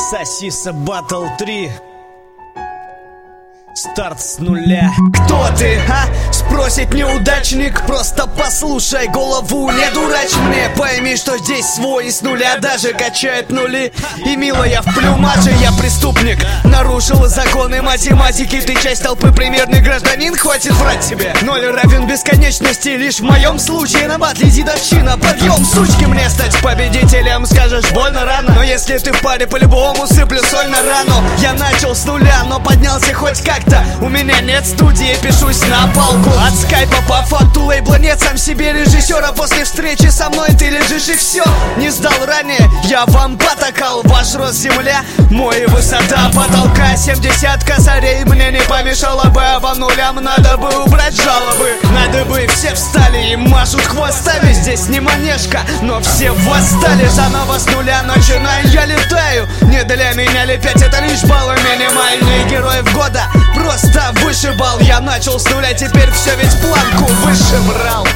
Сосиса Battle 3. Старт с нуля. Кто ты, а? Спросит неудачник. Просто послушай, голову не дурачь мне. Пойми, что здесь свой с нуля даже качает нули. И милая в плюмаже, я преступник. Нарушил законы математики. Ты часть толпы, примерный гражданин. Хватит врать себе. Ноль равен бесконечности. Лишь в моем случае на батле дедовщина. Подъем, сучки, мне стать победителем. Скажешь, больно рано. Но если ты в паре, по-любому сыплю соль на рану. Я начал с нуля, но поднялся хоть как-то. У меня нет студии, пишусь на палку. От скайпа по факту лейбла нет, сам себе режиссера. После встречи со мной ты лежишь и все. Не сдал ранее, я вам потакал. Ваш рост земля, мой высота потолка. 70 косарей мне не помешало бы. А по нулям надо бы убрать жалобы. Надо бы все встали и машут хвостами. Здесь не манежка, но все восстали. Заново с нуля начинаю, я летаю. Не для меня ли 5, это лишь баллы минимальные. Героев года просто вышибал. Я начал с нуля, теперь все ведь планку выше брал.